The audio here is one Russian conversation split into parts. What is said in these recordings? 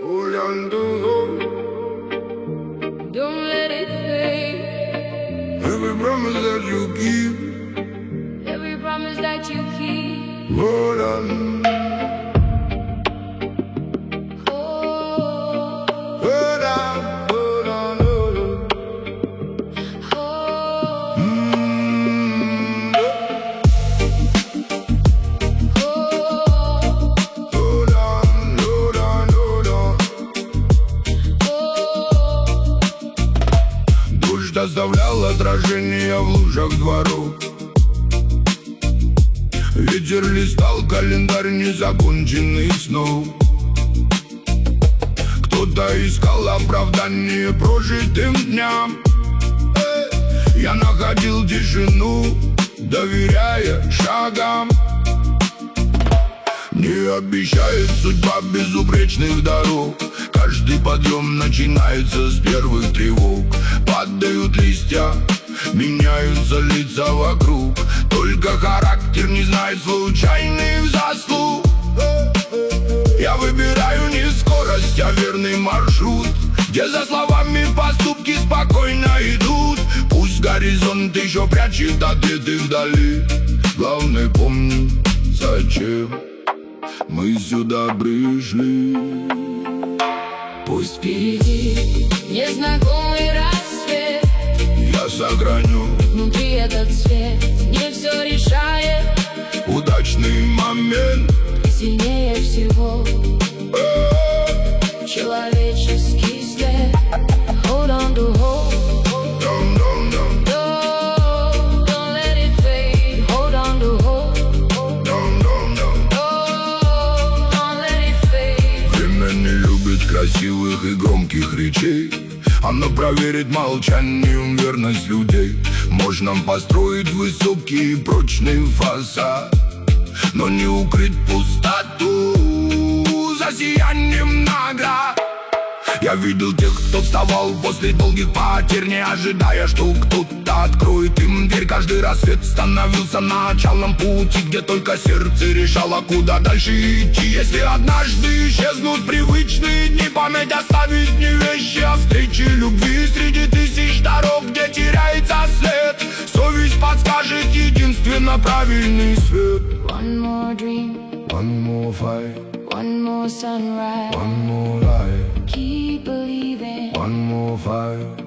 Don't let it fade. Every promise that you keep, every promise that you keep. hold on. Hold on, hold on, hold on. Hold on, hold on, hold on. Дождь оставлял отражение в лужах дворов. Ветер листал календарь незаконченных снов. Кто-то искал оправдание прожитым дням. Я находил тишину, доверяя шагам. Не обещает судьба безупречных дорог. Каждый подъем начинается с первых тревог. Падают листья, меняются лица вокруг. Только характер не знает случайных заслуг. Я выбираю не скорость, а верный маршрут, где за словами поступки спокойно идут. Пусть горизонт еще прячет ответы вдали. Главное помни, зачем мы сюда пришли. Пусть впереди незнакомый рассвет, Я сохраню внутри этот свет. Не все решает, удачный момент. сильнее всего человеческий след. Hold on to hope. Don't let it fade. Hold on to hope. Don't let it fade. Время не любит красивых и громких речей. Оно проверит молчанием верность людей. Можно построить высокий и прочный фасад, но не укрыть пустоту за сиянием наград. Я видел тех, кто вставал после долгих потерь, не ожидая, что кто-то откроет им дверь. Каждый рассвет становился началом пути, где только сердце решало, куда дальше идти. Если однажды исчезнут привычные дни, память оставит не вещи, а встречи любви среди тысяч дорог, где теряется след. Совесть подскажет единственно правильный свет. One more dream, One more fight, one more sunrise. one more life, Keep believing. one more fight.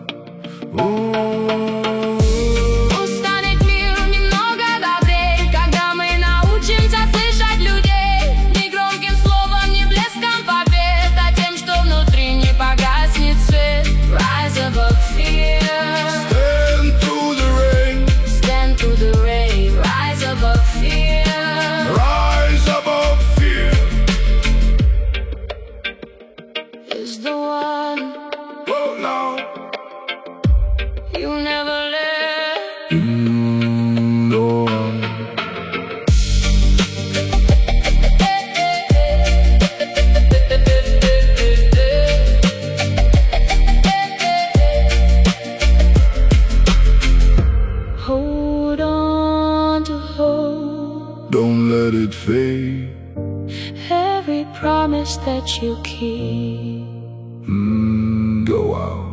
Пусть станет мир немного добрее, когда мы научимся слышать людей. Не громким словом, не блеском побед, а тем, что внутри не погаснет свет. Rise above fear. Stand through the rain, Stand through the rain. Rise above fear. rise above fear. Is the one Oh no. you never let. No. Hold on to hope. Don't let it fade. Every promise that you keep. Go out.